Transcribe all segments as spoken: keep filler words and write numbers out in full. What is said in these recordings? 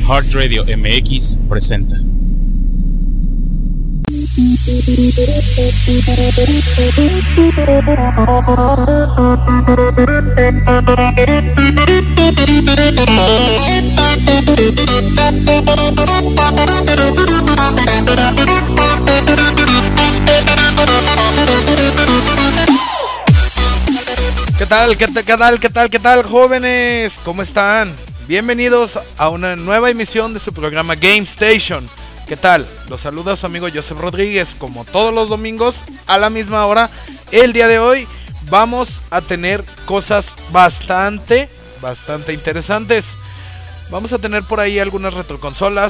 Heart Radio M X presenta. ¿Qué tal, qué tal, qué tal, qué tal, qué tal, jóvenes? ¿Cómo están? Bienvenidos a una nueva emisión de su programa Game Station. ¿Qué tal? Los saluda su amigo Joseph Rodríguez, como todos los domingos a la misma hora. El día de hoy vamos a tener cosas bastante, bastante interesantes. Vamos a tener por ahí algunas retroconsolas,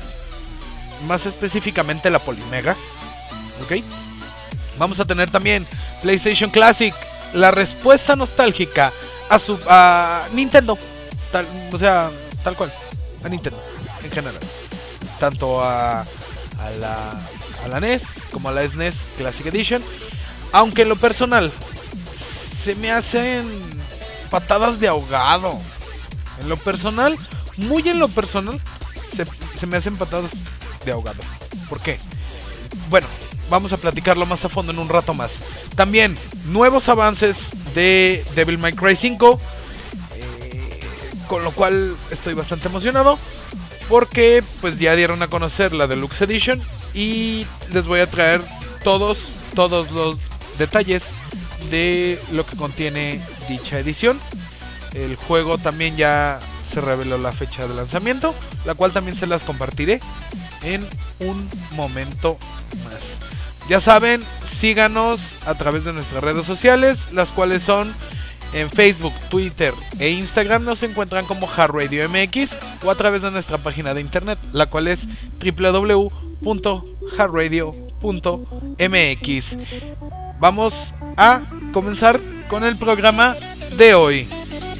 más específicamente la Polymega, ¿ok? Vamos a tener también PlayStation Classic, la respuesta nostálgica a su a Nintendo, tal, o sea, tal cual, a Nintendo en general, tanto a, a la a la N E S como a la S N E S Classic Edition, aunque en lo personal se me hacen patadas de ahogado. En lo personal, muy en lo personal, se, se me hacen patadas de ahogado. ¿Por qué? Bueno, vamos a platicarlo más a fondo en un rato más. También, nuevos avances de Devil May Cry cinco, eh, con lo cual estoy bastante emocionado, porque pues ya dieron a conocer la Deluxe Edition y les voy a traer todos, todos los detalles de lo que contiene dicha edición. El juego también ya se reveló la fecha de lanzamiento, la cual también se las compartiré en un momento más. Ya saben, síganos a través de nuestras redes sociales, las cuales son en Facebook, Twitter e Instagram. Nos encuentran como Heart Radio M X, o a través de nuestra página de internet, la cual es doble u doble u doble u punto heart radio punto m x. Vamos a comenzar con el programa de hoy.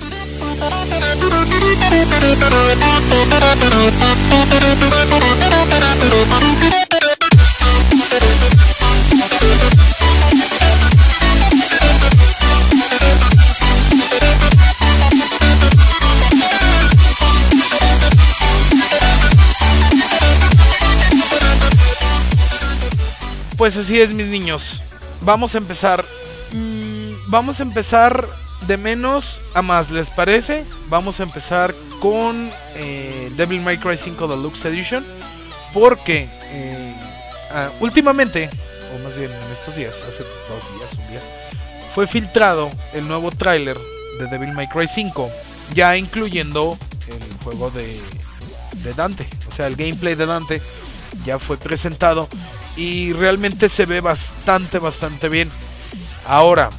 Pues así es, mis niños. Vamos a empezar. Mmm, vamos a empezar de menos a más, ¿les parece? Vamos a empezar con eh, Devil May Cry cinco Deluxe Edition, porque eh, uh, últimamente, o más bien en estos días, hace dos días, un día, fue filtrado el nuevo tráiler de Devil May Cry cinco, ya incluyendo el juego de, de Dante, o sea, el gameplay de Dante ya fue presentado y realmente se ve bastante, bastante bien. Ahora,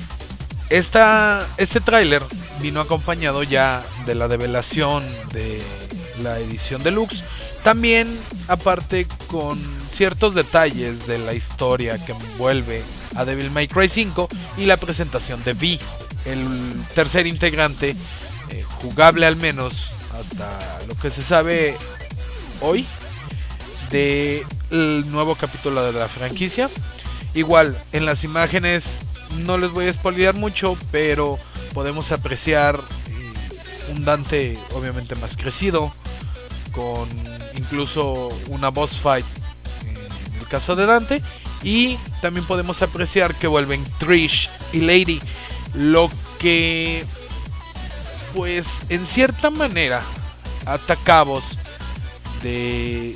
esta, este tráiler vino acompañado ya de la develación de la edición deluxe, también aparte con ciertos detalles de la historia que envuelve a Devil May Cry cinco y la presentación de Vi, el tercer integrante eh, jugable, al menos hasta lo que se sabe hoy, del nuevo capítulo de la franquicia. Igual en las imágenes no les voy a spoilear mucho, pero podemos apreciar eh, un Dante obviamente más crecido, con incluso una boss fight en el caso de Dante, y también podemos apreciar que vuelven Trish y Lady, lo que pues en cierta manera ata cabos de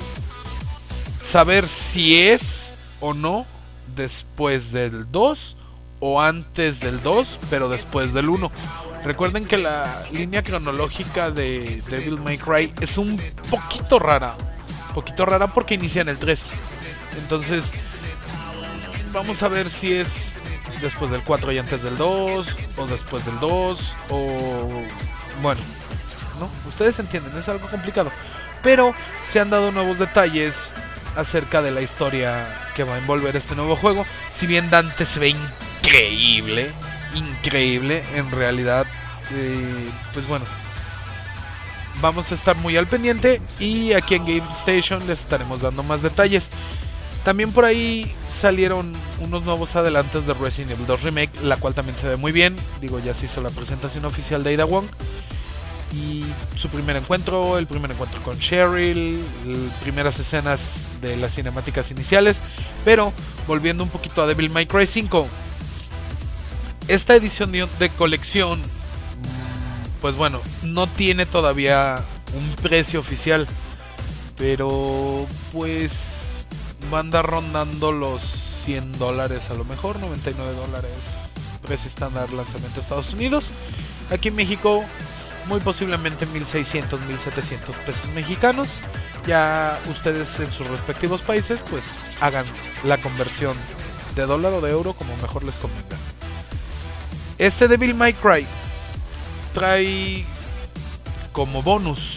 saber si es o no después del dos o antes del dos, pero después del uno. Recuerden que la línea cronológica de Devil May Cry es un poquito rara, poquito rara porque inicia en el tres. Entonces, vamos a ver si es después del cuatro y antes del dos, o después del dos, o bueno, ¿no? Ustedes entienden, es algo complicado, pero se han dado nuevos detalles acerca de la historia que va a envolver este nuevo juego. Si bien Dante se ve increíble, increíble en realidad, eh, pues bueno, vamos a estar muy al pendiente y aquí en Game Station les estaremos dando más detalles. También por ahí salieron unos nuevos adelantos de Resident Evil dos Remake, la cual también se ve muy bien. Digo, ya se hizo la presentación oficial de Ada Wong. y su primer encuentro, el primer encuentro con Cheryl, primeras escenas de las cinemáticas iniciales. Pero volviendo un poquito a Devil May Cry cinco, esta edición de colección, pues bueno, no tiene todavía un precio oficial, pero pues va a andar rondando los cien dólares, a lo mejor noventa y nueve dólares, precio estándar, lanzamiento de Estados Unidos. Aquí en México muy posiblemente mil seiscientos, mil setecientos pesos mexicanos. Ya ustedes en sus respectivos países pues hagan la conversión de dólar o de euro como mejor les convenga. Este Devil May Cry trae como bonus,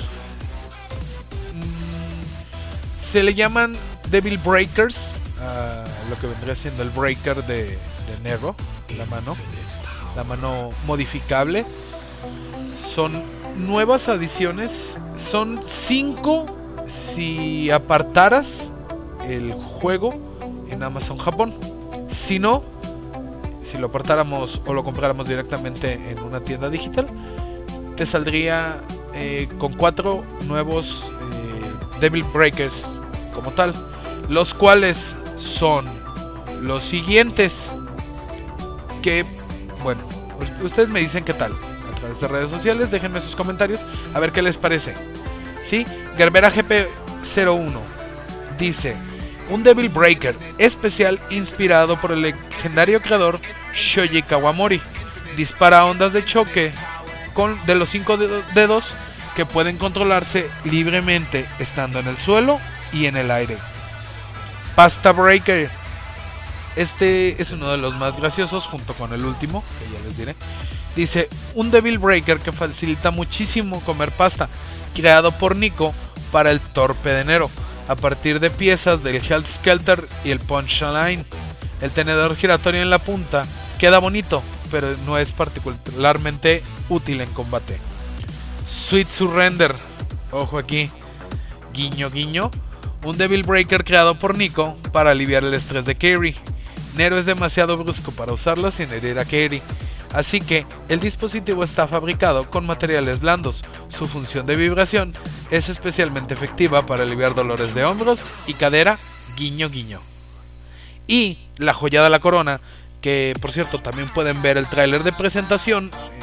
mmm, se le llaman Devil Breakers, uh, lo que vendría siendo el breaker de, de Nero, la mano, la mano modificable. Son nuevas adiciones, son cinco si apartaras el juego en Amazon Japón. Si no, si lo apartáramos o lo compráramos directamente en una tienda digital, te saldría eh, con cuatro nuevos eh, Devil Breakers como tal, los cuales son los siguientes, que bueno, ustedes me dicen qué tal a través de redes sociales, déjenme sus comentarios a ver qué les parece. ¿Sí? Gerbera G P cero uno dice: un Devil Breaker especial inspirado por el legendario creador Shoji Kawamori. Dispara ondas de choque con de los cinco dedos que pueden controlarse libremente estando en el suelo y en el aire. Pasta Breaker. Este es uno de los más graciosos junto con el último, que ya les diré. Dice: un Devil Breaker que facilita muchísimo comer pasta, creado por Nico para el torpe de Nero, a partir de piezas del Helter Skelter y el Punchline. El tenedor giratorio en la punta queda bonito, pero no es particularmente útil en combate. Sweet Surrender, ojo aquí, guiño guiño, un Devil Breaker creado por Nico para aliviar el estrés de Kairi. Nero es demasiado brusco para usarlo sin herir a Kairi, así que el dispositivo está fabricado con materiales blandos. Su función de vibración es especialmente efectiva para aliviar dolores de hombros y cadera, guiño guiño. Y la joya de la corona, que por cierto también pueden ver el tráiler de presentación, eh,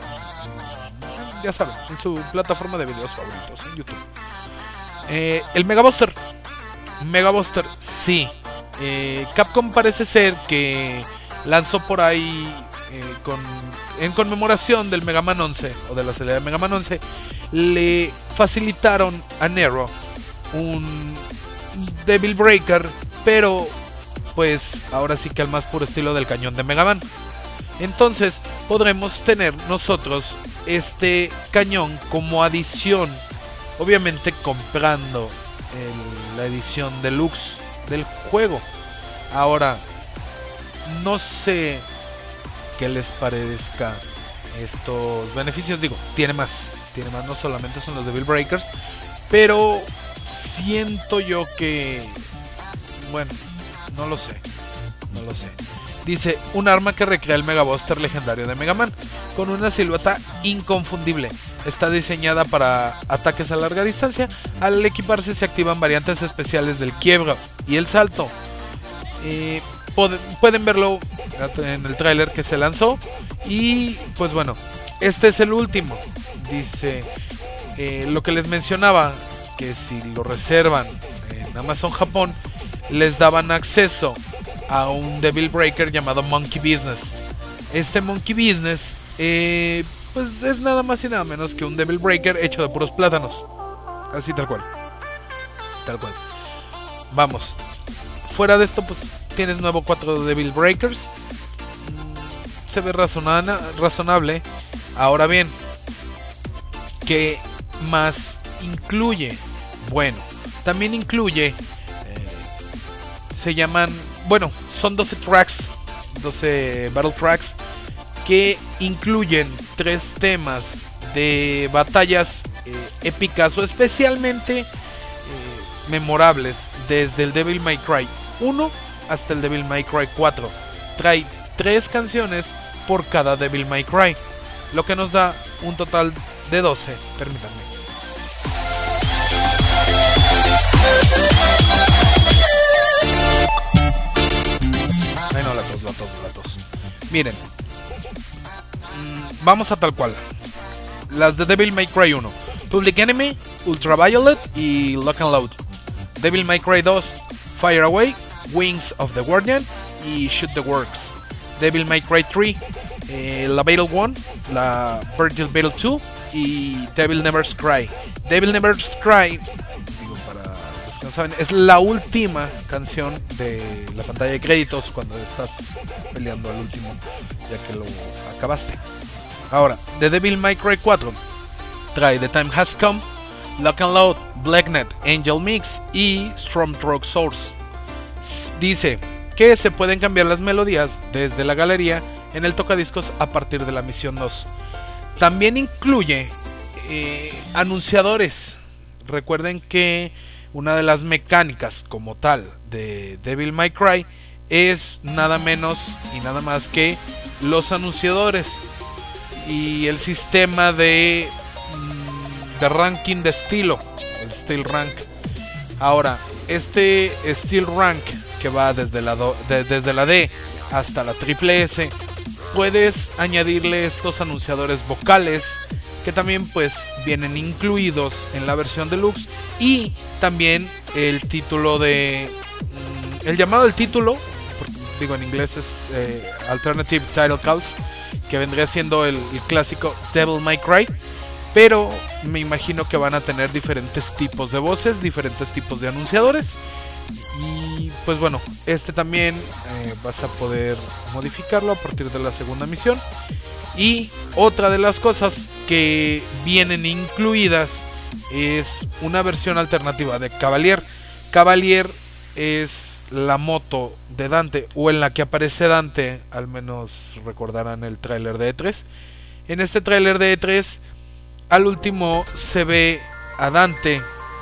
ya saben, en su plataforma de videos favoritos, en YouTube. Eh, el Mega Buster. Mega Buster, sí. Eh, Capcom parece ser que lanzó por ahí eh, con, en conmemoración del Mega Man once o de la salida de Mega Man once, le facilitaron a Nero un Devil Breaker, pero pues ahora sí que al más puro estilo del cañón de Mega Man. Entonces podremos tener nosotros este cañón como adición, obviamente comprando el, la edición deluxe del juego. Ahora, no sé qué les parezca estos beneficios. Digo, tiene más, tiene más, no solamente son los Devil Breakers, pero siento yo que, bueno, no lo sé, no lo sé. Dice: un arma que recrea el Mega Buster legendario de Mega Man, con una silueta inconfundible. Está diseñada para ataques a larga distancia. Al equiparse se activan variantes especiales del quiebra y el salto. Eh, pueden verlo en el tráiler que se lanzó. Y pues bueno, este es el último. Dice eh, lo que les mencionaba, que si lo reservan en Amazon Japón, les daban acceso a un Devil Breaker llamado Monkey Business. Este Monkey Business eh, pues es nada más y nada menos que un Devil Breaker hecho de puros plátanos. Así tal cual. Tal cual. Vamos. Fuera de esto pues tienes nuevo cuatro Devil Breakers. Se ve razona- razonable. Ahora bien, ¿qué más incluye? Bueno, también incluye eh, se llaman, bueno, son doce tracks, doce battle tracks, que incluyen tres temas de batallas eh, épicas o especialmente eh, memorables, desde el Devil May Cry uno hasta el Devil May Cry cuatro. Trae tres canciones por cada Devil May Cry, lo que nos da un total de doce, permítanme. Ay, no, la tos, la tos, la tos. Miren, mm, vamos a tal cual. Las de Devil May Cry uno, Public Enemy, Ultraviolet y Lock and Load. Devil May Cry dos, Fire Away, Wings of the Guardian y Shoot the Works. Devil May Cry tres, eh, la Battle uno, la Virgil Battle dos y Devil Never's Cry. Devil Never's Cry, digo para los que no saben, es la última canción de la pantalla de créditos cuando estás peleando al último, ya que lo acabaste. Ahora, de Devil May Cry cuatro trae The Time Has Come, Lock and Load, Blacknet, Angel Mix y Stormtrooper Source. Dice que se pueden cambiar las melodías desde la galería en el tocadiscos a partir de la misión dos. También incluye eh, anunciadores. Recuerden que una de las mecánicas como tal de Devil May Cry es nada menos y nada más que los anunciadores y el sistema de, de ranking de estilo, el Steel Rank. Ahora, este Steel Rank que va desde la, do, de, desde la D hasta la triple S, puedes añadirle estos anunciadores vocales que también pues vienen incluidos en la versión deluxe, y también el título de mm, el llamado del título, porque, digo en inglés es eh, Alternative Title Calls, que vendría siendo el, el clásico Devil May Cry, pero me imagino que van a tener diferentes tipos de voces, diferentes tipos de anunciadores. Y pues bueno, este también eh, vas a poder modificarlo a partir de la segunda misión. Y otra de las cosas que vienen incluidas es una versión alternativa de Cavalier. Cavalier es la moto de Dante, o en la que aparece Dante, al menos recordarán el tráiler de E tres. En este tráiler de E tres, al último se ve a Dante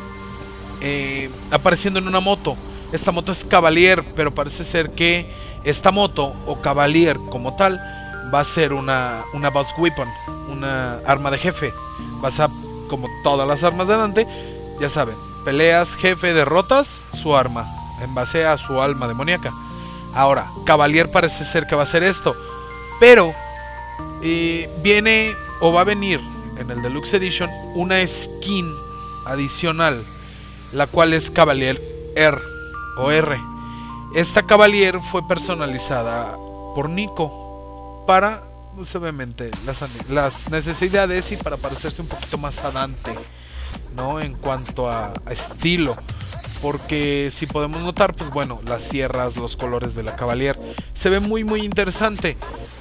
eh, apareciendo en una moto. Esta moto es Cavalier, pero parece ser que esta moto, o Cavalier como tal, va a ser una, una boss weapon, una arma de jefe. Vas a, como todas las armas de Dante, ya saben, peleas, jefe, derrotas, su arma, en base a su alma demoníaca. Ahora, Cavalier parece ser que va a ser esto, pero eh, viene o va a venir en el Deluxe Edition una skin adicional, la cual es Cavalier R o R. Esta Cavalier fue personalizada por Nico para, pues, obviamente, las, las necesidades y para parecerse un poquito más a Dante, ¿no? En cuanto a, a estilo. Porque si podemos notar, pues bueno, las sierras, los colores de la Cavalier, se ve muy muy interesante.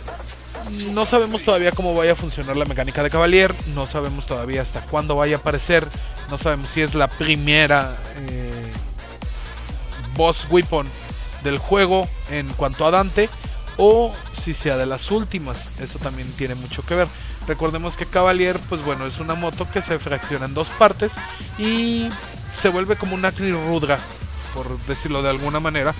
No sabemos todavía cómo vaya a funcionar la mecánica de Cavalier, no sabemos todavía hasta cuándo vaya a aparecer, no sabemos si es la primera eh, boss weapon del juego en cuanto a Dante, o si sea de las últimas. Eso también tiene mucho que ver. Recordemos que Cavalier, pues bueno, es una moto que se fracciona en dos partes y se vuelve como una Agni Rudra, por decirlo de alguna manera,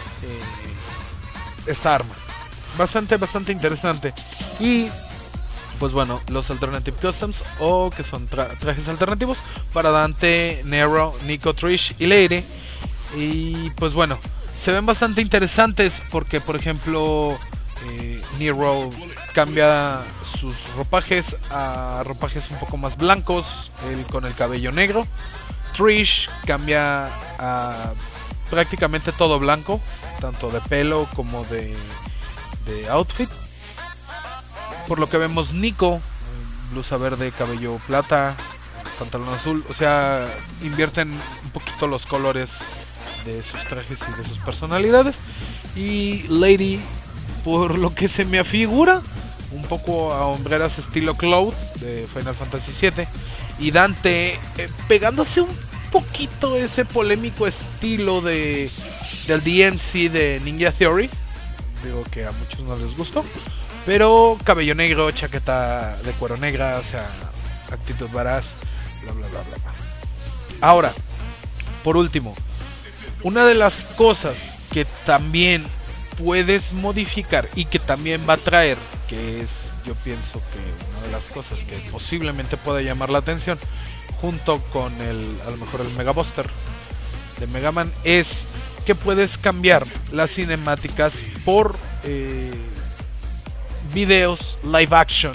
eh, esta arma. Bastante, bastante interesante. Y pues bueno, los Alternative Customs, o que son tra trajes alternativos para Dante, Nero, Nico, Trish y Lady. Y pues bueno, se ven bastante interesantes porque, por ejemplo, eh, Nero cambia sus ropajes a ropajes un poco más blancos, él con el cabello negro. Trish cambia a prácticamente todo blanco, tanto de pelo como de, de outfit. Por lo que vemos Nico, blusa verde, cabello plata, pantalón azul. O sea, invierten un poquito los colores de sus trajes y de sus personalidades. Y Lady, por lo que se me afigura, un poco a hombreras estilo Cloud de Final Fantasy siete. Y Dante eh, pegándose un poquito ese polémico estilo de del D M C de Ninja Theory. Digo que a muchos no les gustó, pero cabello negro, chaqueta de cuero negra, o sea, actitud varaz, bla bla bla bla bla. Ahora, por último, una de las cosas que también puedes modificar y que también va a traer, que es, yo pienso que una de las cosas que posiblemente pueda llamar la atención, junto con el, a lo mejor el Mega Buster de Mega Man, es que puedes cambiar las cinemáticas por eh, videos live action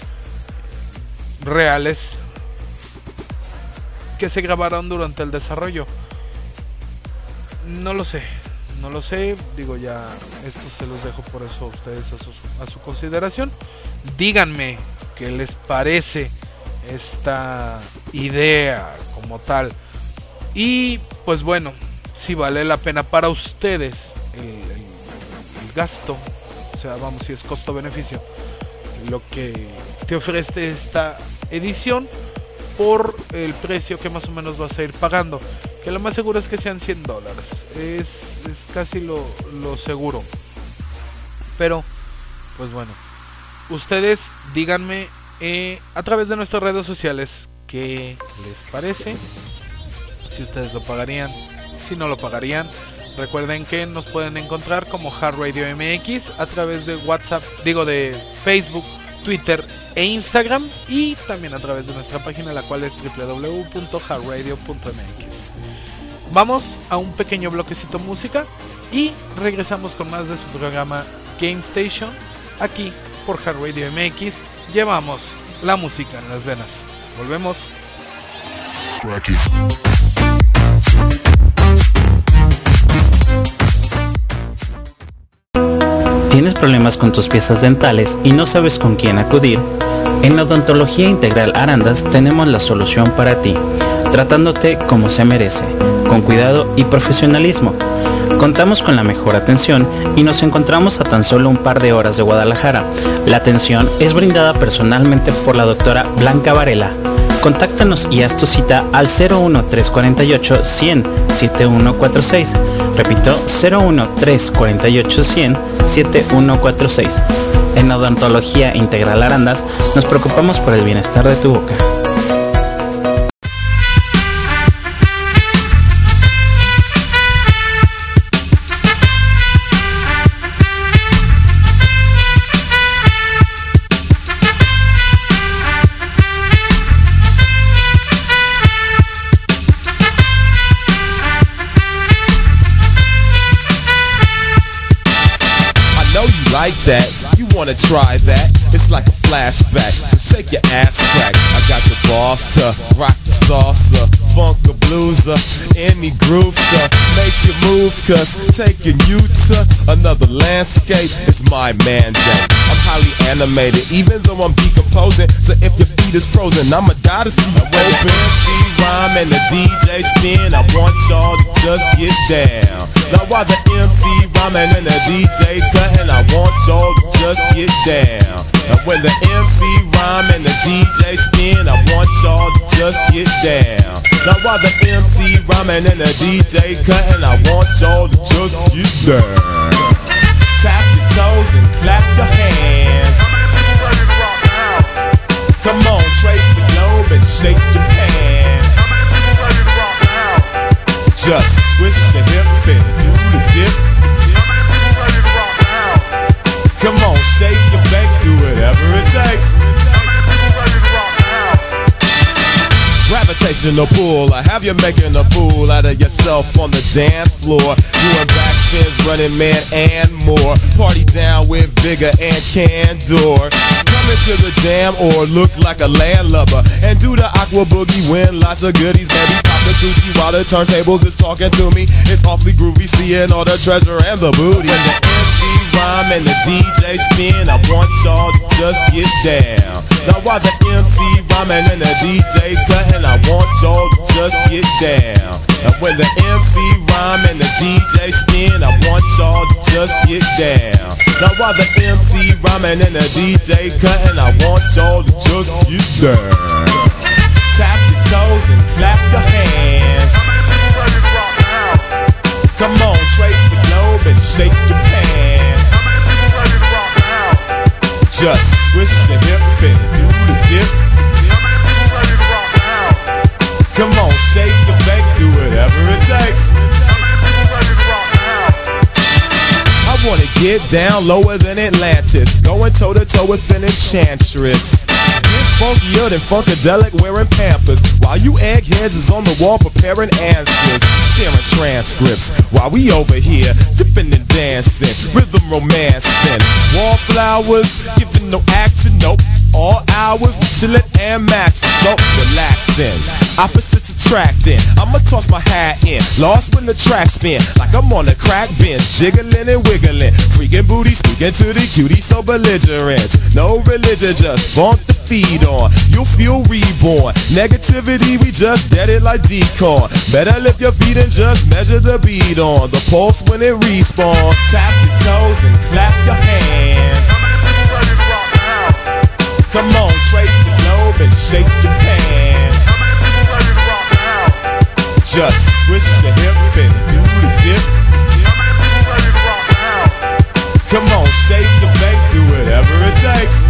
reales que se grabaron durante el desarrollo. No lo sé, no lo sé, digo, ya esto se los dejo por eso a ustedes a su, a su consideración. Díganme qué les parece esta idea como tal, y pues bueno, si vale la pena para ustedes el, el, el gasto, o sea, vamos, si es costo-beneficio lo que te ofrece esta edición por el precio que más o menos vas a ir pagando, que lo más seguro es que sean cien dólares, es, es casi lo, lo seguro. Pero pues bueno, ustedes díganme eh, a través de nuestras redes sociales qué les parece, si ustedes lo pagarían, si no lo pagarían. Recuerden que nos pueden encontrar como Hard Radio M X a través de WhatsApp, digo de Facebook, Twitter e Instagram, y también a través de nuestra página, la cual es doble u doble u doble u punto hard radio punto m x. Vamos a un pequeño bloquecito música y regresamos con más de su programa Game Station aquí por Hard Radio M X. Llevamos la música en las venas. Volvemos. ¿Tienes problemas con tus piezas dentales y no sabes con quién acudir? En la Odontología Integral Arandas tenemos la solución para ti, tratándote como se merece, con cuidado y profesionalismo. Contamos con la mejor atención y nos encontramos a tan solo un par de horas de Guadalajara. La atención es brindada personalmente por la doctora Blanca Varela. Contáctanos y haz tu cita al cero uno tres cuatro ocho cien siete uno cuatro seis. Repito, cero uno tres cuatro ocho cien siete uno cuatro seis. En Odontología Integral Arandas nos preocupamos por el bienestar de tu boca. Like that, you wanna try that? It's like a flashback, so shake your ass crack. I got the balls to rock the salsa, funk the blueser, any groove to make you move, cause taking you to another landscape is my mandate. I'm highly animated, even though I'm decomposing, so if your feet is frozen, I'ma die to see you open. M C rhyme and the D J spin, I want y'all to just get down. Now while the M C rhyming and the D J cutting, I want y'all to just get down. And when the M C rhyme and the D J spin, I want y'all to just get down. Now while the M C rhyming and the D J cutting, I want y'all to just get down. Tap your toes and clap your hands. Come on, trace the globe and shake your pants. Just twist your hip and do the dip. Come on, shake and bake, do whatever it takes. Gravitational pull, I have you making a fool out of yourself on the dance floor, doing backspins, running man and more. Party down with vigor and candor. Come into the jam or look like a landlubber and do the aqua boogie, win lots of goodies, baby. Pop the Gucci while the turntables is talking to me. It's awfully groovy, seeing all the treasure and the booty. When the M C rhyme and the D J spin, I want y'all to just get down. Now while the M C rhyming and the D J cutting, I want y'all to just get down. And when the M C rhyme and the D J spin, I want y'all to just get down. Now while the M C rhyming and the D J cutting, I want y'all to just get down. Tap your toes and clap your hands. Come on, trace the globe and shake your pants. Just twist your hip and do the dip. Come on, shake and bake, do whatever it takes. I wanna Get down lower than Atlantis, going toe to toe with an enchantress. Get funkier than Funkadelic wearing Pampers, while you eggheads is on the wall preparing answers. Sharing transcripts while we over here dipping and dancing, rhythm romancing. Wallflowers giving no action, nope. All hours chillin' and maxin', so relaxin'. Opposites attracting. I'ma toss my hat in, lost when the track spin, like I'm on a crack bench, jiggling and wiggling, freaking booty, speaking to the cutie, so belligerent. No religion, just bump the feed on. You'll feel reborn. Negativity, we just dead it like decorn. Better lift your feet and just measure the beat on the pulse when it respawn. Tap your toes and clap your hands. Come on, trace the globe and shake your pants. Just twist your hip and do the dip. Come on, shake the bank, do whatever it takes.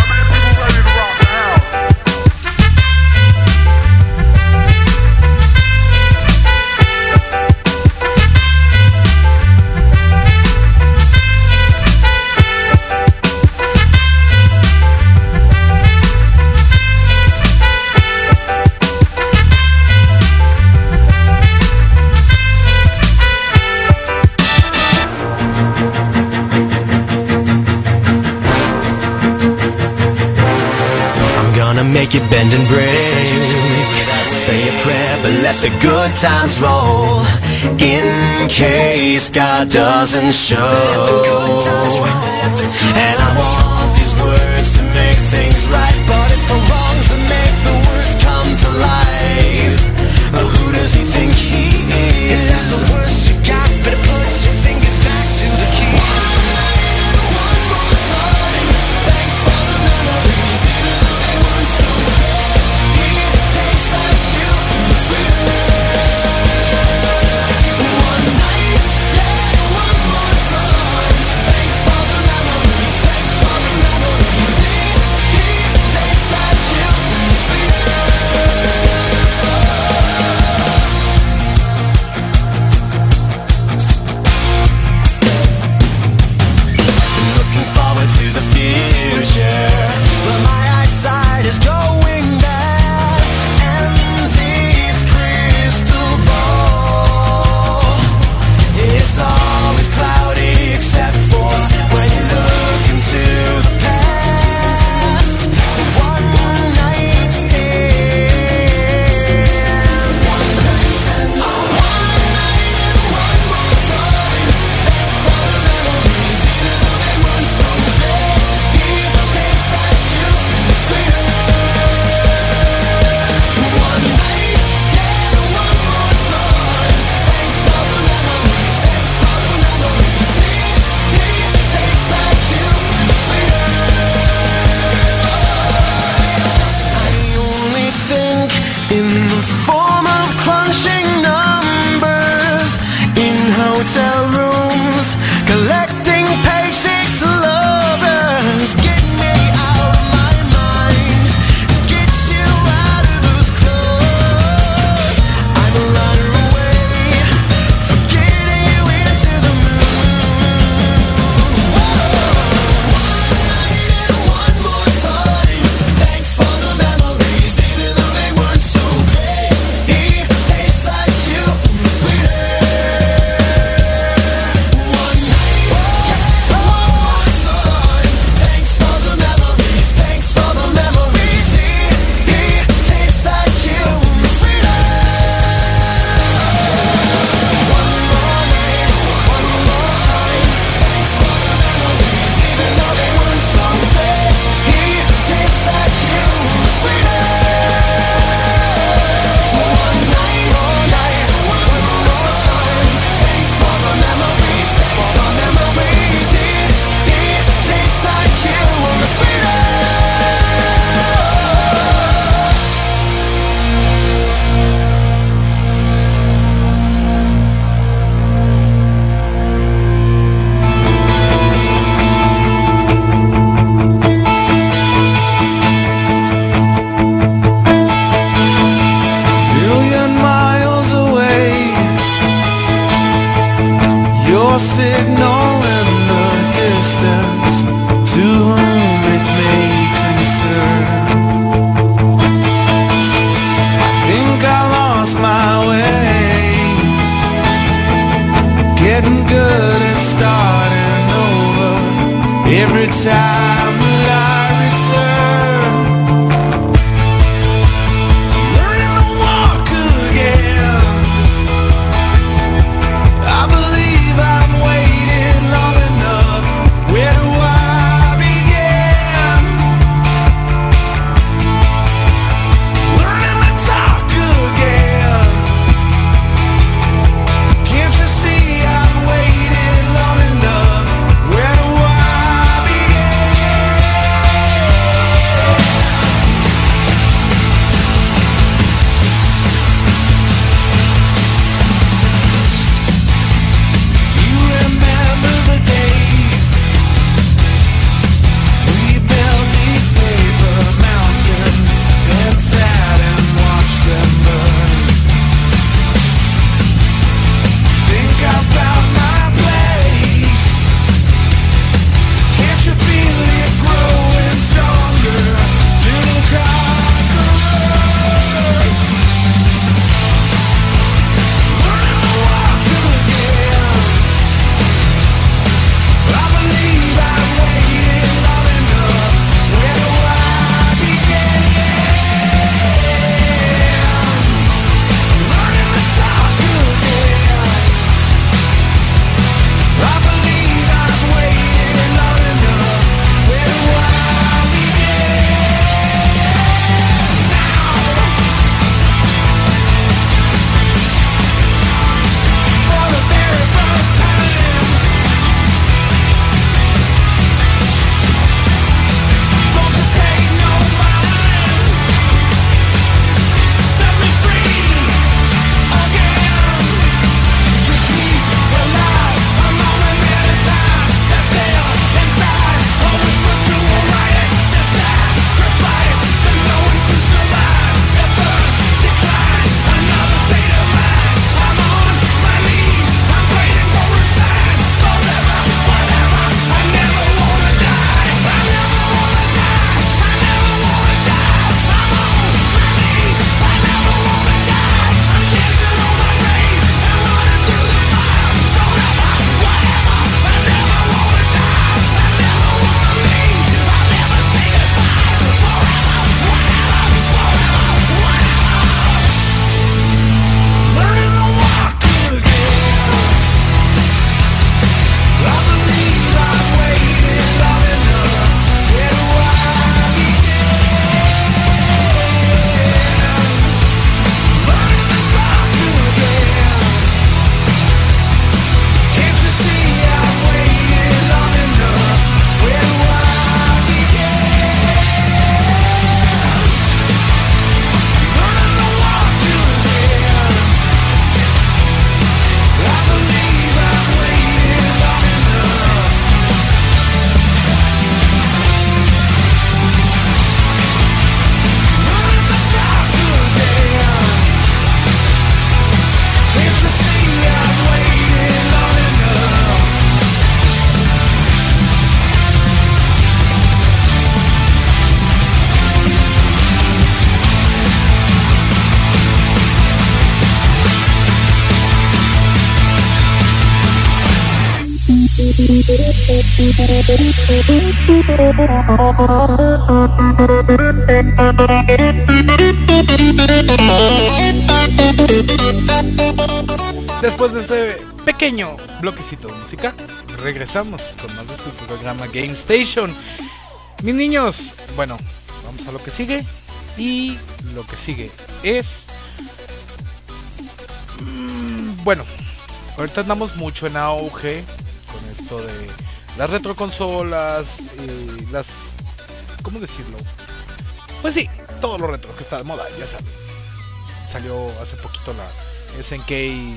Make it bend and break. Say a prayer, but let the good times roll. In case God doesn't show. And I want these words to make things right, but it's the wrongs that make the words come to life. But who does he think he is? If that's the worst you got, better put your fingers back to the key. One more time, thanks for the memories. You lost my way. Getting good at starting over every time that I return. Learning to walk again. I believe I've waited long enough. Where do I begin? Learning to talk again. Can't you see I've waited long enough? Where do I begin? You remember the days we built these paper mountains and sat and watched them burn. Think I found my place. Can't you feel it growing stronger? Little conquerors. Learning to walk again. I believe I've waited long enough. Where do I begin? Learning to talk again. I believe I've waited long enough. Where do I begin? For the very first time. Don't you pay no mind. Set me free again. You keep alive a moment at a time. That's still inside. A whisper to a riot. The sacrifice. The knowing to survive. The first decline. Another state of mind. I'm on my knees. I'm waiting for a sign. Forever, whatever. I never wanna die. I never wanna die. I never wanna die. I'm on my knees. I never wanna die. I'm dancing on my grave. I'm running through the fire. Forever, whatever. I never wanna die. I never wanna leave. I'll never say goodbye. Forever, whatever. Forever, whatever. Learning to walk again. I believe I've waited long enough. Where do I begin? Learning to talk again. Can't you see I've waited long enough? Where do I begin? Learning to walk again. I believe I've waited long enough. Learning to talk again. Can't you see I've waited long enough? Después de este pequeño bloquecito de música, regresamos con más de su programa Game Station. Mis niños, bueno, vamos a lo que sigue. Y lo que sigue es... mm, bueno, ahorita andamos mucho en auge con esto de las retroconsolas, eh, las... ¿cómo decirlo? Pues sí, todo lo retro que está de moda, ya saben. Salió hace poquito la S N K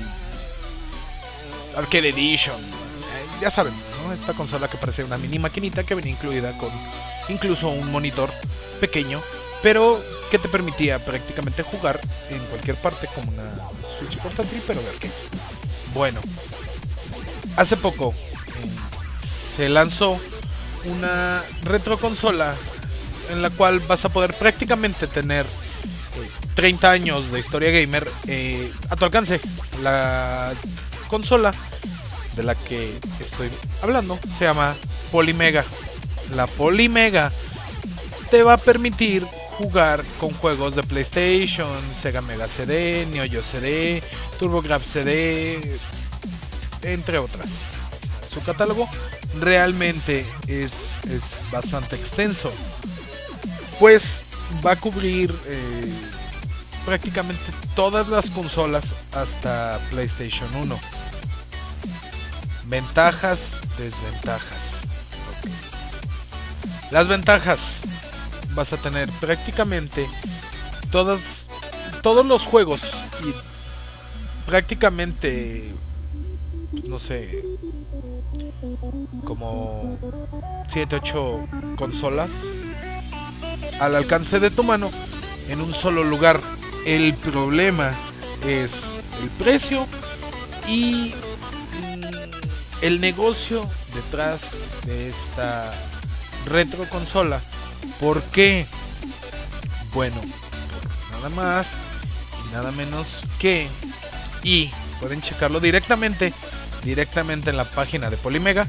Arcade Edition, eh, ya saben, ¿no? Esta consola que parece una mini maquinita que venía incluida con incluso un monitor pequeño, pero que te permitía prácticamente jugar en cualquier parte como una Switch portátil, pero de arcade. Bueno, hace poco eh, se lanzó una retroconsola en la cual vas a poder prácticamente tener eh, treinta años de historia gamer, eh, a tu alcance. La consola de la que estoy hablando se llama Polymega. La Polymega te va a permitir jugar con juegos de PlayStation, Sega Mega C D, Neo Geo C D, TurboGrafx C D, entre otras. Su catálogo realmente es, es bastante extenso, pues va a cubrir eh, prácticamente todas las consolas hasta PlayStation uno. Ventajas, desventajas. Okay. Las ventajas: vas a tener prácticamente todas, todos los juegos y prácticamente, no sé, como siete ocho consolas al alcance de tu mano en un solo lugar. El problema es el precio y mmm, el negocio detrás de esta retro consola. ¿Por qué? Bueno, nada más y nada menos que, y pueden checarlo directamente directamente en la página de Polymega.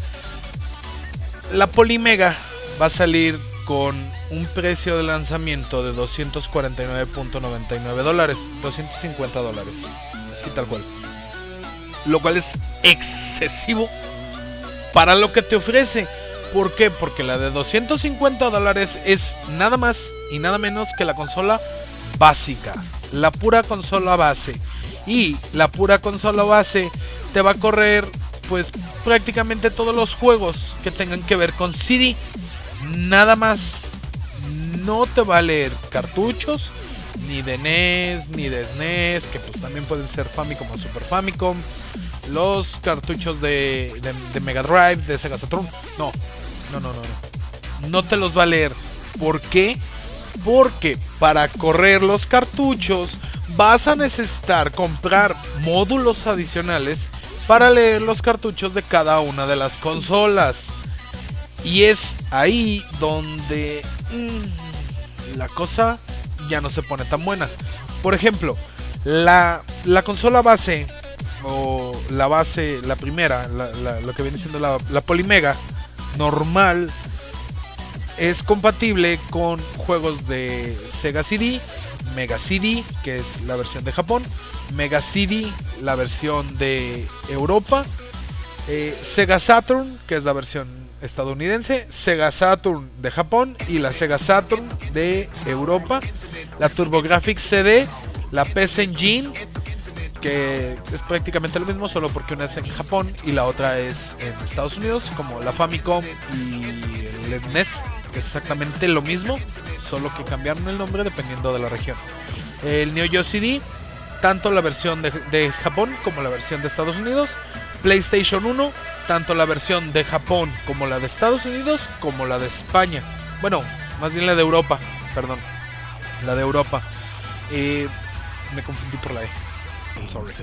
La Polymega va a salir con un precio de lanzamiento de doscientos cuarenta y nueve punto noventa y nueve dólares, doscientos cincuenta dólares, así tal cual, lo cual es excesivo para lo que te ofrece. ¿Por qué? Porque la de doscientos cincuenta dólares es nada más y nada menos que la consola básica, la pura consola base. Y la pura consola base te va a correr pues prácticamente todos los juegos que tengan que ver con C D. Nada más. No te va a leer cartuchos ni de N E S ni de S N E S, que pues también pueden ser Famicom o Super Famicom. Los cartuchos de, de, de Mega Drive, de Sega Saturn. No, no, no, no, no. No te los va a leer. ¿Por qué? Porque para correr los cartuchos vas a necesitar comprar módulos adicionales para leer los cartuchos de cada una de las consolas. Y es ahí donde mmm, la cosa ya no se pone tan buena. Por ejemplo, la, la consola base, o la base, la primera, la, la, lo que viene siendo la, la Polymega normal, es compatible con juegos de Sega C D, Mega C D, que es la versión de Japón, Mega C D, la versión de Europa, eh, Sega Saturn, que es la versión estadounidense, Sega Saturn de Japón y la Sega Saturn de Europa, la TurboGrafx C D, la P S Engine, que es prácticamente lo mismo, solo porque una es en Japón y la otra es en Estados Unidos, como la Famicom y el N E S, que es exactamente lo mismo, solo que cambiaron el nombre dependiendo de la región. El Neo Geo C D, tanto la versión de, de Japón como la versión de Estados Unidos. PlayStation uno, tanto la versión de Japón como la de Estados Unidos, como la de España. Bueno, más bien la de Europa, perdón. La de Europa. Eh, me confundí por la E. I'm sorry.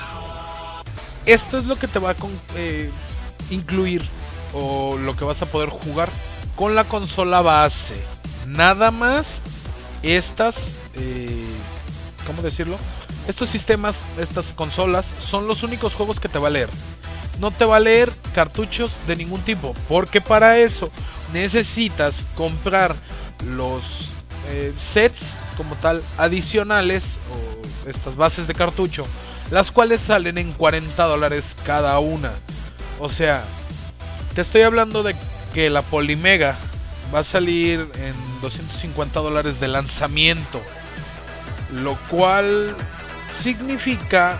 Esto es lo que te va a con, eh, incluir, o lo que vas a poder jugar con la consola base. Nada más estas, eh, ¿cómo decirlo? Estos sistemas, estas consolas, son los únicos juegos que te va a leer. No te va a leer cartuchos de ningún tipo, porque para eso necesitas comprar los eh, sets como tal adicionales, o estas bases de cartucho, las cuales salen en cuarenta dólares cada una. O sea, te estoy hablando de que la Polymega va a salir en doscientos cincuenta dólares de lanzamiento, lo cual significa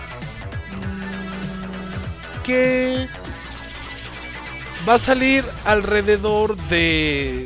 mmm, que va a salir alrededor de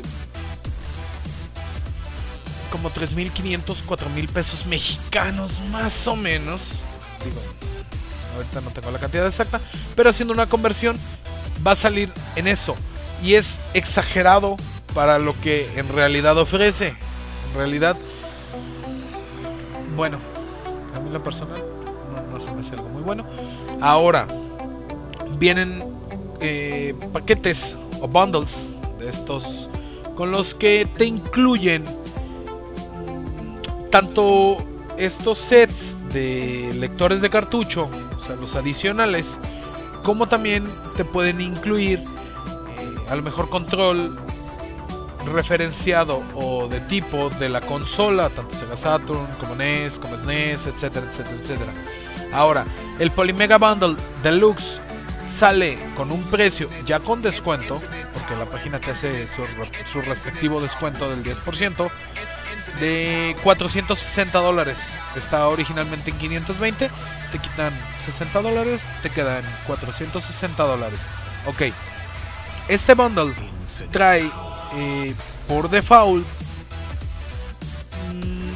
como tres mil quinientos, cuatro mil pesos mexicanos, más o menos. Digo, ahorita no tengo la cantidad exacta, pero haciendo una conversión va a salir en eso. Y es exagerado para lo que en realidad ofrece. En realidad, bueno, a mí en lo personal no, no se me hace algo muy bueno. Ahora, vienen eh, paquetes o bundles de estos con los que te incluyen tanto estos sets de lectores de cartucho, o sea, los adicionales, como también te pueden incluir eh, a lo mejor control referenciado o de tipo de la consola, tanto Sega Saturn como N E S, como S N E S, etcétera, etcétera, etcétera. Ahora, el Polymega Bundle Deluxe sale con un precio ya con descuento, porque la página te hace su, su respectivo descuento del diez por ciento, de cuatrocientos sesenta dólares. Está originalmente en quinientos veinte, te quitan sesenta dólares, te quedan cuatrocientos sesenta dólares. Ok, este bundle trae eh, por default mmm,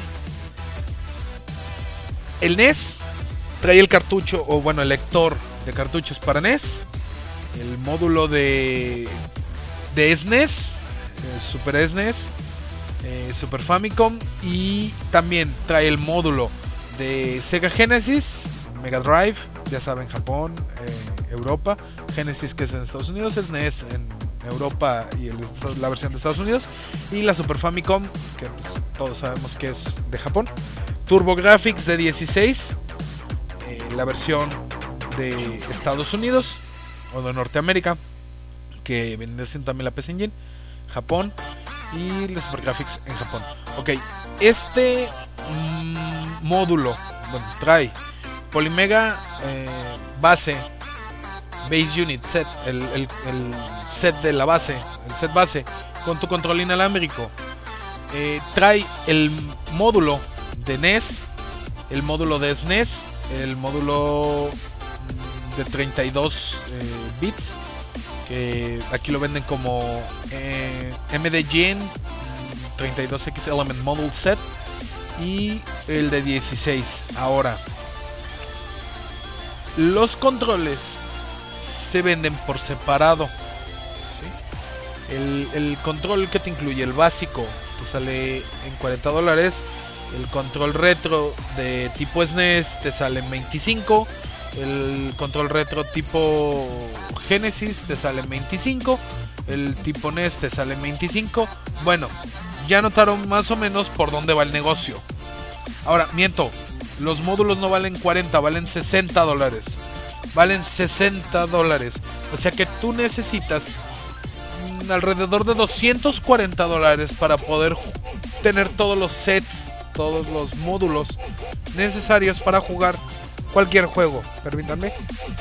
el N E S, trae el cartucho, o bueno, el lector de cartuchos para N E S, el módulo de, de S N E S, eh, Super S N E S, eh, Super Famicom, y también trae el módulo de Sega Genesis, Mega Drive, ya saben, Japón, eh, Europa, Genesis que es en Estados Unidos, S N E S en Europa y el, la versión de Estados Unidos, y la Super Famicom, que pues, todos sabemos que es de Japón, TurboGrafx de dieciséis, eh, la versión de Estados Unidos o de Norteamérica, que viene siendo también la P C Engine, Japón, y la Super Graphics en Japón. Ok, este mmm, módulo, bueno, trae Polymega eh, base, Base Unit Set, el, el, el set de la base, el set base con tu control inalámbrico. Eh, trae el módulo de N E S, el módulo de S N E S, el módulo de treinta y dos eh, bits, que aquí lo venden como eh, M D Gen treinta y dos X Element Module Set, y el de dieciséis. Ahora, los controles se venden por separado, ¿sí? el, el control que te incluye, el básico, te sale en cuarenta dólares. El control retro de tipo S N E S te sale en veinticinco. El control retro tipo Genesis te sale en veinticinco. El tipo N E S te sale en veinticinco. Bueno, ya notaron más o menos por dónde va el negocio. Ahora, miento, los módulos no valen cuarenta, valen sesenta dólares. Valen sesenta dólares. O sea que tú necesitas alrededor de doscientos cuarenta dólares para poder tener todos los sets, todos los módulos necesarios para jugar cualquier juego. Permítanme.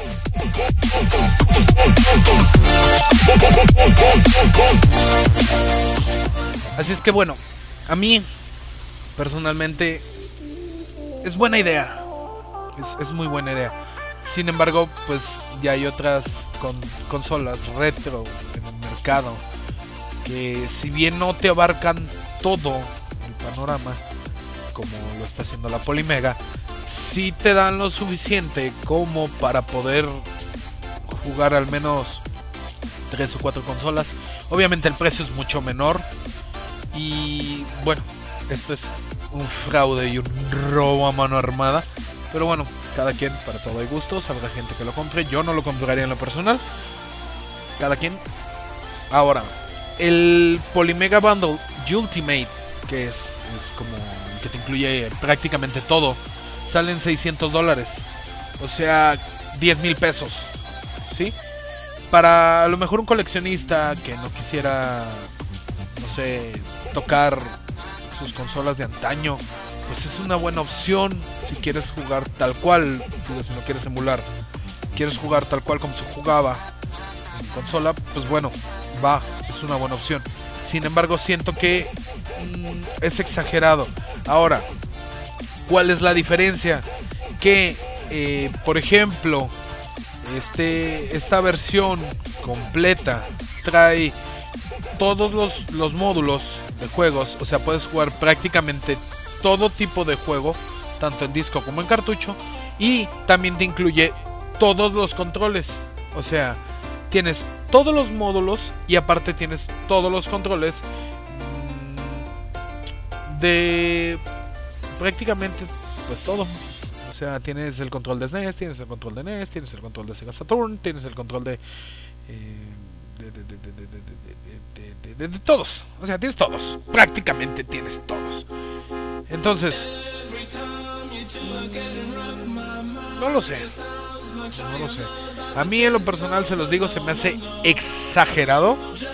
Así es que bueno, a mí personalmente es buena idea. Es, es muy buena idea. Sin embargo, pues ya hay otras con, consolas retro en el mercado que, si bien no te abarcan todo el panorama como lo está haciendo la Polymega, sí te dan lo suficiente como para poder jugar al menos tres o cuatro consolas. Obviamente el precio es mucho menor y bueno, esto es un fraude y un robo a mano armada, pero bueno, cada quien, para todo hay gustos. Habrá gente que lo compre, yo no lo compraría en lo personal, cada quien. Ahora, el Polymega Bundle Ultimate, que es, es como el que te incluye prácticamente todo, sale en seiscientos dólares, o sea, diez mil pesos, ¿sí? Para a lo mejor un coleccionista que no quisiera, no sé, tocar sus consolas de antaño, pues es una buena opción. Si quieres jugar tal cual, si no quieres emular, quieres jugar tal cual como se jugaba en consola, pues bueno, va, es una buena opción. Sin embargo, siento que mmm, es exagerado. Ahora, ¿cuál es la diferencia? Que, eh, por ejemplo, este, esta versión completa trae todos los, los módulos de juegos, o sea, puedes jugar prácticamente todo tipo de juego, tanto en disco como en cartucho, y también te incluye todos los controles, o sea, tienes todos los módulos y aparte tienes todos los controles mmm, de prácticamente pues todo. O sea, tienes el control de S N E S, tienes el control de N E S, tienes el control de Sega Saturn, tienes el control de eh, de, de, de, de, de, de, de, de, de, de todos. O sea, tienes todos, prácticamente tienes todos. Entonces, No lo sé. No lo sé. A mí en lo personal, se los digo, se me hace exagerado.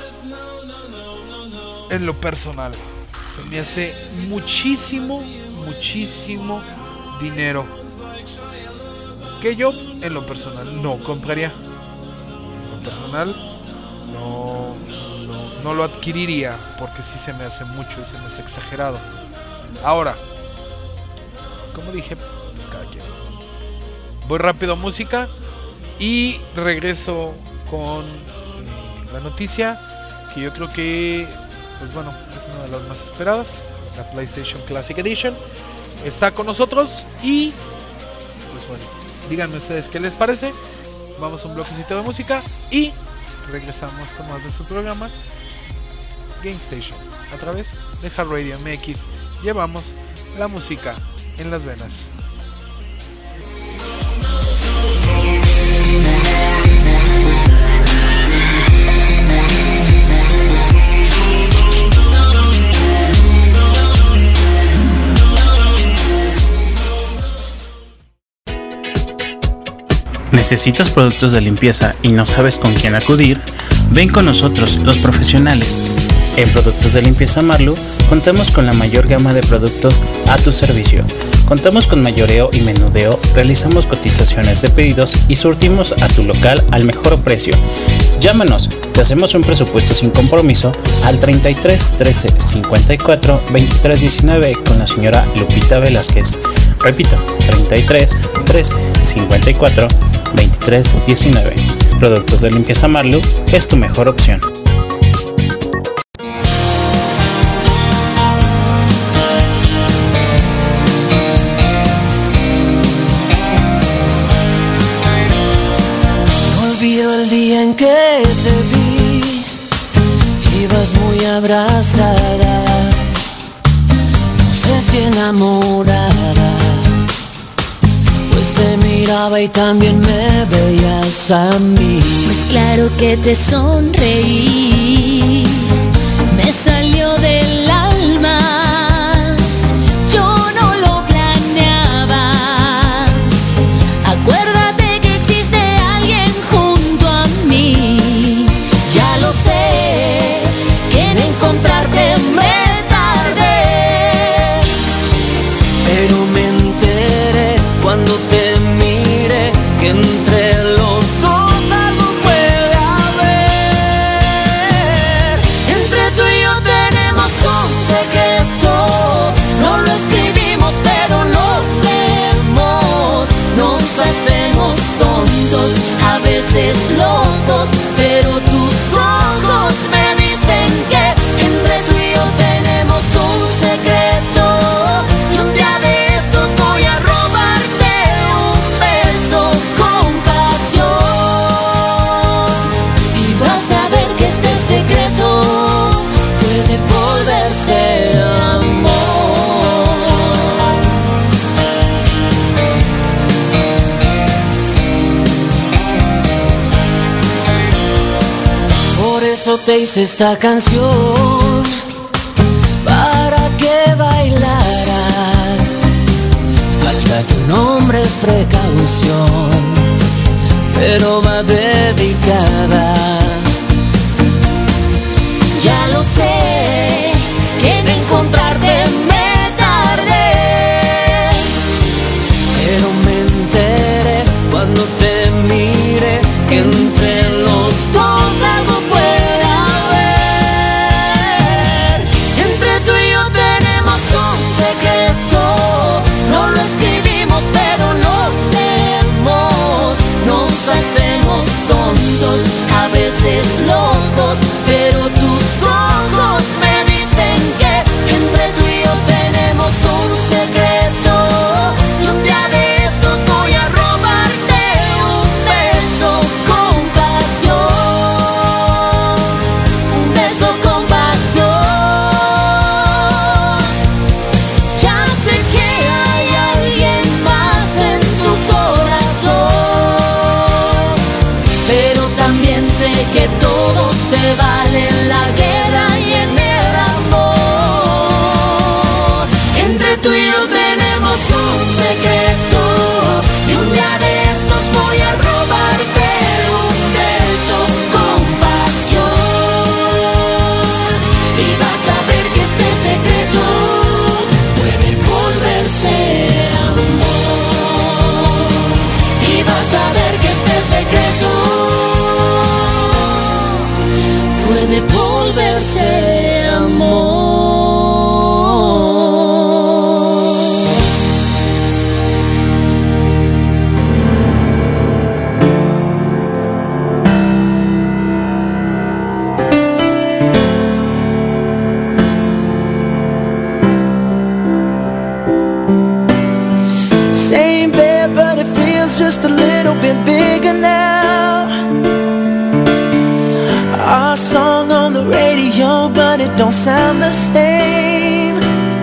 En lo personal, se me hace muchísimo, muchísimo dinero que yo en lo personal no compraría. En lo personal no, no, no lo adquiriría porque sí se me hace mucho y se me hace exagerado. Ahora, como dije, pues cada quien. Voy rápido a música y regreso con eh, la noticia que yo creo que, pues bueno, es una de las más esperadas. La PlayStation Classic Edition está con nosotros y, pues bueno, díganme ustedes qué les parece. Vamos a un bloquecito de música y regresamos con más de su programa Game Station. A través de Hard Radio M X llevamos la música en las venas. ¿Necesitas productos de limpieza y no sabes con quién acudir? Ven con nosotros, los profesionales. En Productos de Limpieza Marlu contamos con la mayor gama de productos a tu servicio. Contamos con mayoreo y menudeo, realizamos cotizaciones de pedidos y surtimos a tu local al mejor precio. Llámanos, te hacemos un presupuesto sin compromiso al treinta y tres trece cincuenta y cuatro veintitrés diecinueve con la señora Lupita Velázquez. Repito, treinta y tres trece cincuenta y cuatro veintitrés diecinueve. Productos de Limpieza Marlu es tu mejor opción. No olvido el día en que te vi, ibas muy abrazada, no sé si enamorada, pues te miraba y también me veías a mí. Pues claro que te sonreí, me salió del alma, yo no lo planeaba. Acuérdate que existe alguien junto a mí. Ya lo sé, que en encontrarte me tardé, pero me enteré cuando te mire que entre los dos algo puede haber. Entre tú y yo tenemos un secreto, no lo escribimos pero lo leemos. Nos hacemos tontos, a veces locos, pero tus ojos me dicen que entre tú y yo tenemos un secreto. Y un día de estos voy a robarte un beso con pasión, y vas a ver que este secreto puede volverse amor. Por eso te hice esta canción, para que bailaras. Falta tu nombre, es precaución, pero va dedicada. Ya lo sé, que en encontrarte me tardé, pero me enteré cuando te miré que entre los dos algo puede haber. Entre tú y yo tenemos un secreto, no lo escribimos pero lo leemos. Nos hacemos tontos, a veces locos, pero tus ojos me dicen que entre tú y yo tenemos un secreto. Y un día de estos voy a robarte un beso con pasión, un beso con pasión. Ya sé que hay alguien más en tu corazón, pero también sé que todo se vale en la guerra y en el amor. Entre tú y yo tenemos un secreto, world's just a little bit bigger now. Our song on the radio, but it don't sound the same.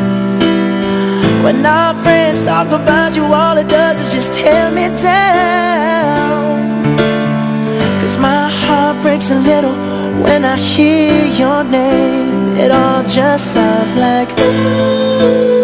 When our friends talk about you, all it does is just tear me down. Cause my heart breaks a little when I hear your name. It all just sounds like ooh.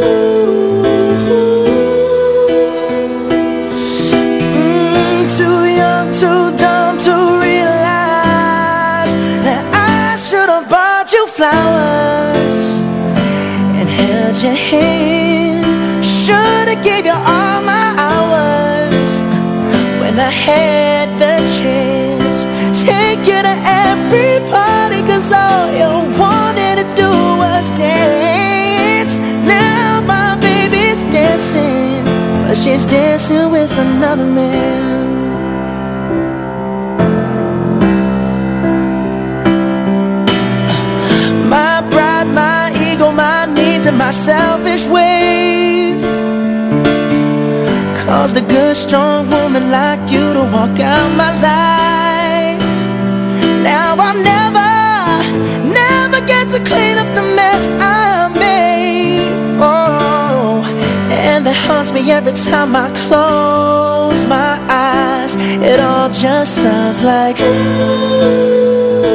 Mm, too young, too dumb to realize that I should have bought you flowers and held your hand. Should've gave you all my hours when I had the chance. Take you to every party, cause all you wanted to do was dance. Now my baby's dancing, but she's dancing with another man. My pride, my ego, my needs and my selfish ways caused a good strong woman like you to walk out my life. Now I'll never, never get to clean up the mess I made. Oh, and that haunts me every time I close my eyes. It all just sounds like ooh.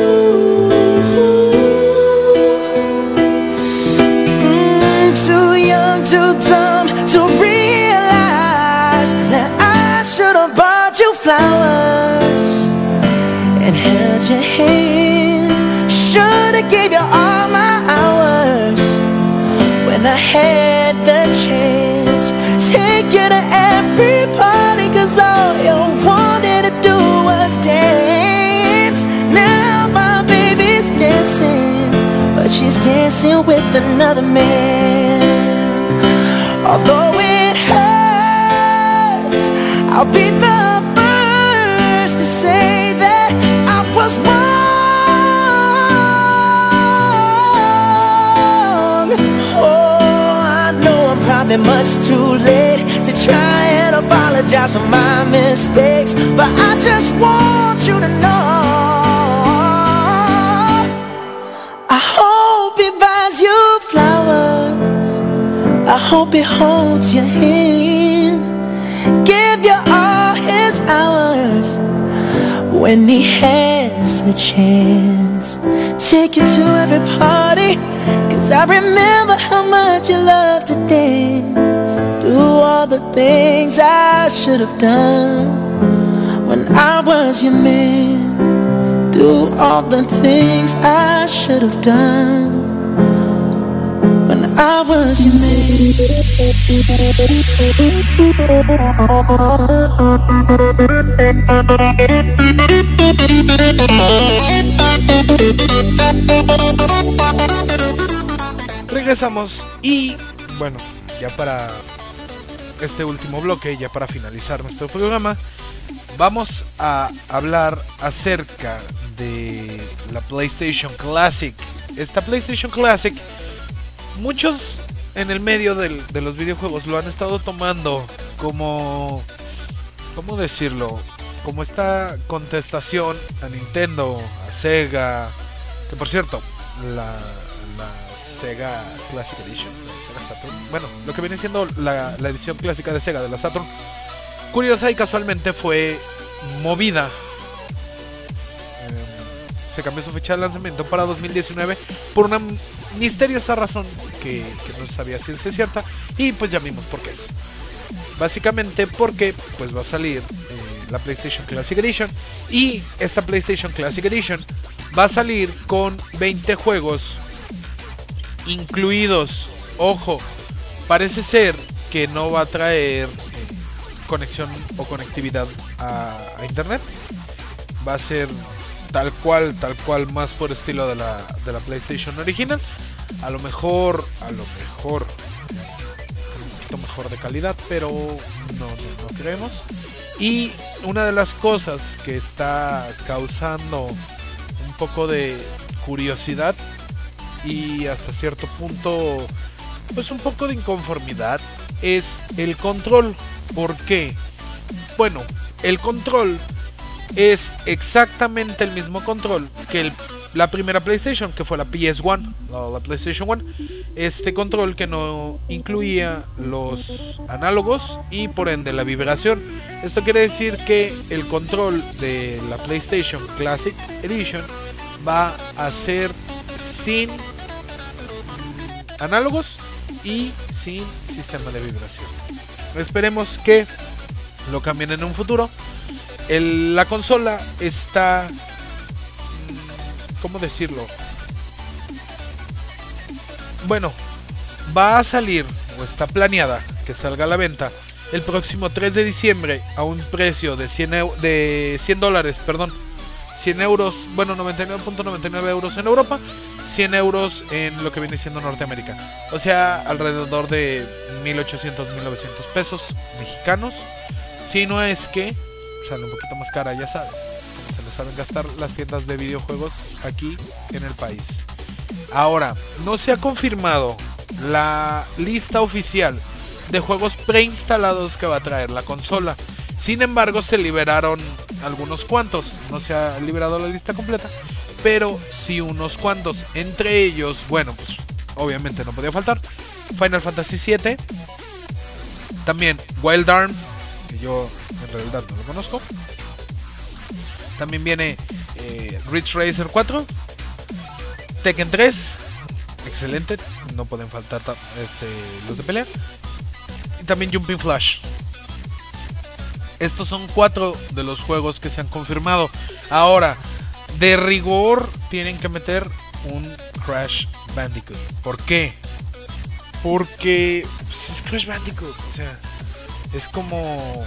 Mm, too young, too dumb to realize that I should have bought you flowers and held your hand. Should've gave you all my hours when I had the chance. Take you to every party, cause all you wanted to do was dance. Now my baby's dancing, but she's dancing with another man. Although it hurts, I'll be the first to say that I was wrong. Oh, I know I'm probably much too late to try and apologize for my mistakes, but I just want you to know I hope he buys you flowers, I hope he holds your hand, give you all his hours when he has the chance. Take you to every party, cause I remember how much you love to dance. Do all the things I should have done when I was your man. Do all the things I should have done when I was your man. Regresamos y bueno, ya para este último bloque, ya para finalizar nuestro programa, vamos a hablar acerca de la PlayStation Classic. Esta PlayStation Classic, muchos en el medio del, de los videojuegos lo han estado tomando como, ¿cómo decirlo? Como esta contestación a Nintendo, a Sega, que por cierto, la, la Sega Classic Edition, la Sega Saturn, bueno, lo que viene siendo la, la edición clásica de Sega de la Saturn, curiosa y casualmente fue movida. Se cambió su fecha de lanzamiento para dos mil diecinueve por una misteriosa razón que, que no se sabía si es cierta, y pues ya vimos por qué es. Básicamente porque pues va a salir eh, la PlayStation Classic Edition, y esta PlayStation Classic Edition va a salir con veinte juegos incluidos. Ojo, parece ser que no va a traer eh, conexión o conectividad a, a internet. Va a ser tal cual, tal cual, más por estilo de la, de la PlayStation original. A lo mejor, a lo mejor un poquito mejor de calidad, pero no, no, no creemos. Y una de las cosas que está causando un poco de curiosidad y hasta cierto punto pues un poco de inconformidad es el control. ¿Por qué? Bueno, el control es exactamente el mismo control que el, la primera PlayStation, que fue la P S uno, la, la PlayStation uno. Este control que no incluía los análogos y por ende la vibración. Esto quiere decir que el control de la PlayStation Classic Edition va a ser sin análogos y sin sistema de vibración. Esperemos que lo cambien en un futuro. El, la consola está, ¿cómo decirlo? Bueno, va a salir o está planeada que salga a la venta el próximo tres de diciembre a un precio de cien, de cien dólares, perdón, cien euros, bueno, noventa y nueve punto noventa y nueve euros en Europa, cien euros en lo que viene siendo Norteamérica. O sea, alrededor de mil ochocientos, mil novecientos pesos mexicanos. Si no es que sale un poquito más cara, ya saben, como se les saben gastar las tiendas de videojuegos aquí en el país. Ahora, no se ha confirmado la lista oficial de juegos preinstalados que va a traer la consola. Sin embargo, se liberaron algunos cuantos. No se ha liberado la lista completa, pero sí unos cuantos. Entre ellos, bueno, pues obviamente no podía faltar Final Fantasy siete. También Wild Arms, que yo en realidad no lo conozco. También viene eh, Ridge Racer cuatro, Tekken tres, excelente, no pueden faltar este, los de pelea. Y también Jumping Flash. Estos son cuatro de los juegos que se han confirmado. Ahora, de rigor tienen que meter un Crash Bandicoot. ¿Por qué? Porque pues, es Crash Bandicoot, o sea, es como...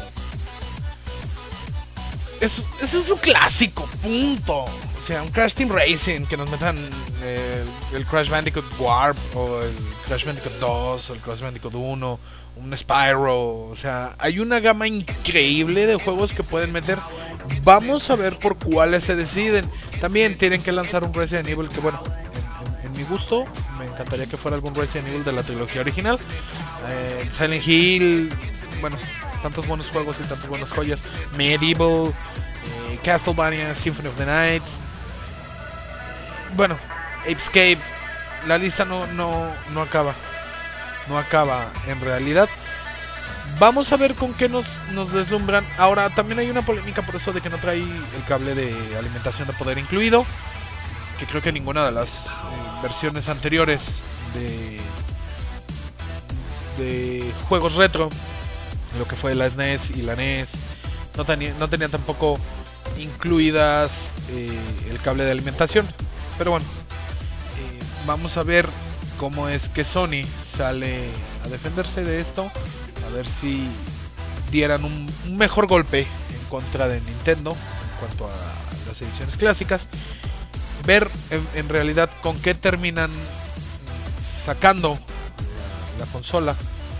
Eso, eso es un clásico, punto. O sea, un Crash Team Racing, que nos metan eh, el Crash Bandicoot Warp, o el Crash Bandicoot dos, o el Crash Bandicoot uno, un Spyro. O sea, hay una gama increíble de juegos que pueden meter. Vamos a ver por cuáles se deciden. También tienen que lanzar un Resident Evil que, bueno, en, en, en mi gusto, me encantaría que fuera algún Resident Evil de la trilogía original. eh, Silent Hill, bueno, tantos buenos juegos y tantas buenas joyas. Medieval, eh, Castlevania, Symphony of the Night. Bueno, Apescape. La lista no, no, no acaba. No acaba en realidad. Vamos a ver con qué nos, nos deslumbran. Ahora también hay una polémica por eso de que no trae el cable de alimentación de poder incluido, que creo que ninguna de las eh, versiones anteriores de, de juegos retro, lo que fue la S N E S y la N E S, no, tenía, no tenían tampoco incluidas eh, el cable de alimentación. Pero bueno, eh, vamos a ver cómo es que Sony sale a defenderse de esto. A ver si dieran un, un mejor golpe en contra de Nintendo en cuanto a las ediciones clásicas. Ver en, en realidad con qué terminan sacando la, la consola.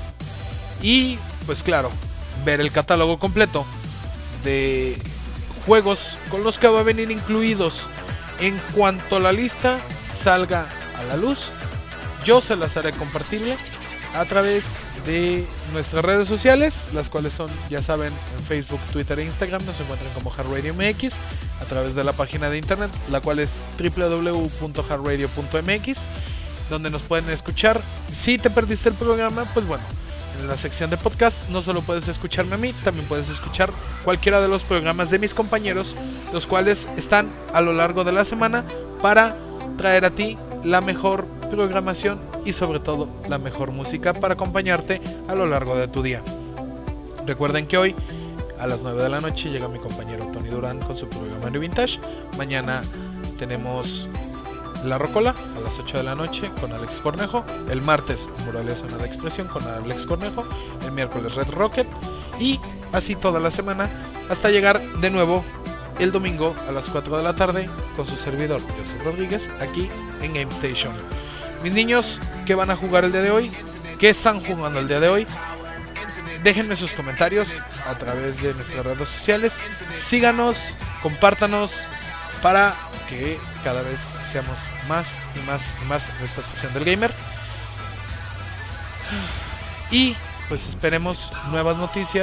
Y pues claro, ver el catálogo completo de juegos con los que va a venir incluidos. En cuanto la lista salga a la luz, yo se las haré compartible a través de nuestras redes sociales, las cuales son, ya saben, en Facebook, Twitter e Instagram. Nos encuentran como Hard Radio M X, a través de la página de internet, la cual es doble u doble u doble u punto hard radio punto m x, donde nos pueden escuchar. Si te perdiste el programa, pues bueno, en la sección de podcast no solo puedes escucharme a mí, también puedes escuchar cualquiera de los programas de mis compañeros, los cuales están a lo largo de la semana para traer a ti la mejor programación y sobre todo la mejor música para acompañarte a lo largo de tu día. Recuerden que hoy a las nueve de la noche llega mi compañero Tony Durán con su programa New Vintage. Mañana tenemos La Rocola a las ocho de la noche con Alex Cornejo. El martes Murales Zona de Expresión con Alex Cornejo. El miércoles Red Rocket. Y así toda la semana hasta llegar de nuevo el domingo a las cuatro de la tarde con su servidor José Rodríguez aquí en Game Station. Mis niños, ¿qué van a jugar el día de hoy? ¿Qué están jugando el día de hoy? Déjenme sus comentarios a través de nuestras redes sociales. Síganos, compártanos para que cada vez seamos más y más y más en esta estación del gamer. Y pues esperemos nuevas noticias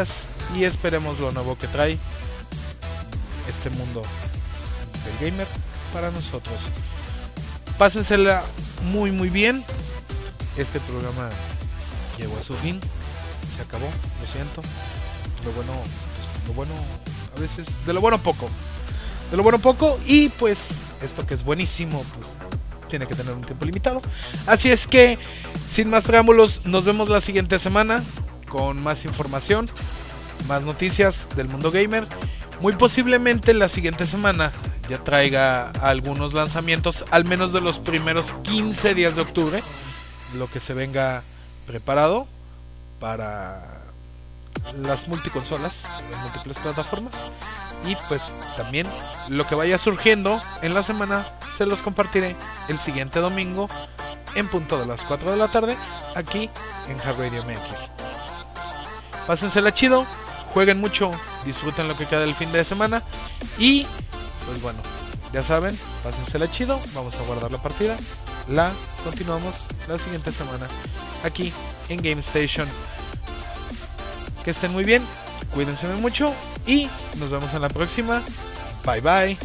y esperemos lo nuevo que trae este mundo del gamer para nosotros. Pásensela muy muy bien. Este programa llegó a su fin, se acabó, lo siento. Lo bueno, lo bueno a veces, de lo bueno poco, de lo bueno poco, y pues esto que es buenísimo, pues tiene que tener un tiempo limitado. Así es que, sin más preámbulos, nos vemos la siguiente semana con más información, más noticias del mundo gamer. Muy posiblemente la siguiente semana ya traiga algunos lanzamientos, al menos de los primeros quince días de octubre, lo que se venga preparado para las multiconsolas, las múltiples plataformas, y pues también lo que vaya surgiendo en la semana se los compartiré el siguiente domingo en punto de las cuatro de la tarde aquí en Hard Radio M X. Pásensela chido, jueguen mucho, disfruten lo que queda del fin de semana y pues bueno, ya saben, pásensela chido, vamos a guardar la partida, la continuamos la siguiente semana aquí en Game Station. Que estén muy bien, cuídense mucho y nos vemos en la próxima. Bye bye.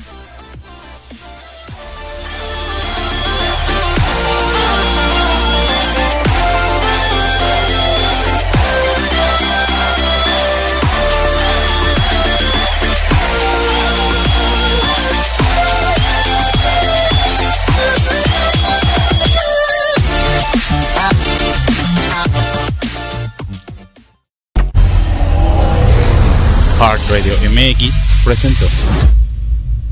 Hard Radio M X presentó.